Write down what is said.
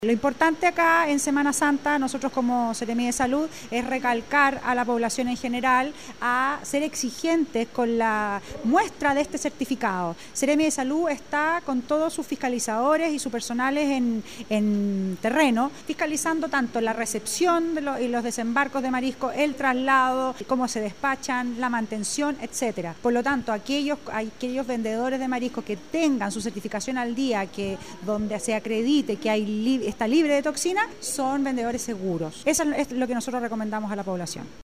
Lo importante acá en Semana Santa, nosotros como Seremi de Salud, es recalcar a la población en general a ser exigentes con la muestra de este certificado. Seremi de Salud está con todos sus fiscalizadores y sus personales en terreno, fiscalizando tanto la recepción y los desembarcos de marisco, el traslado, cómo se despachan, la mantención, etcétera. Por lo tanto, aquellos vendedores de marisco que tengan su certificación al día, que donde se acredite que está libre de toxina, son vendedores seguros. Eso es lo que nosotros recomendamos a la población.